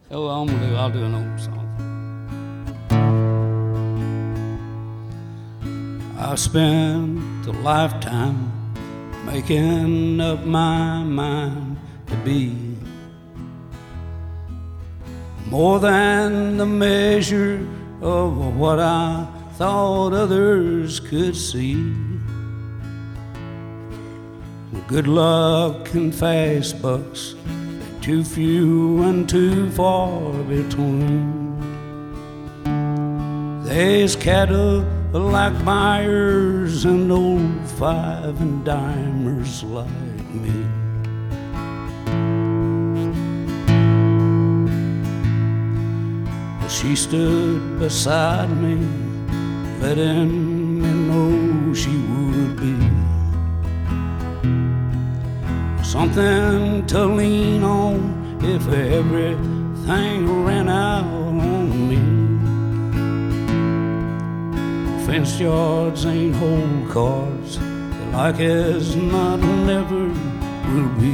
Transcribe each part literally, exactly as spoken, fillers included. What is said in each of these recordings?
Oh, I'm gonna do, I'll do an old song. I spent a lifetime making up my mind to be more than the measure of what I thought others could see. Good luck and fast bucks, too few and too far between. There's cattle like buyers and old five and dimers like me. She stood beside me, letting me know she would be something to lean on if everything ran out on me. Fenced yards ain't whole cards, like as not never will be.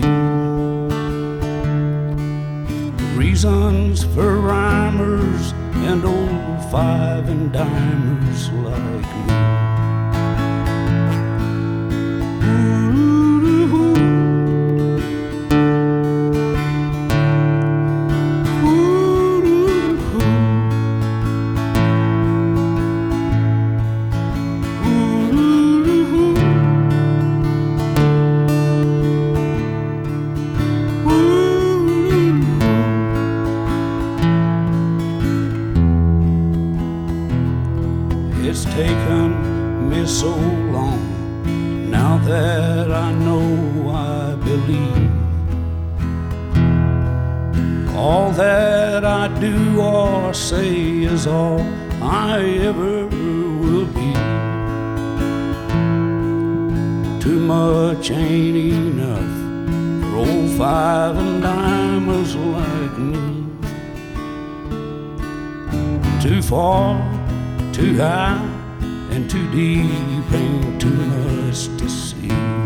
Reasons for rhymers and old five and dimers like me. It's taken me so long, now that I know I believe all that I do or say is all I ever will be. Too much ain't enough for old five and dimers like me. Too far, too high, and too deep, ain't too much to see.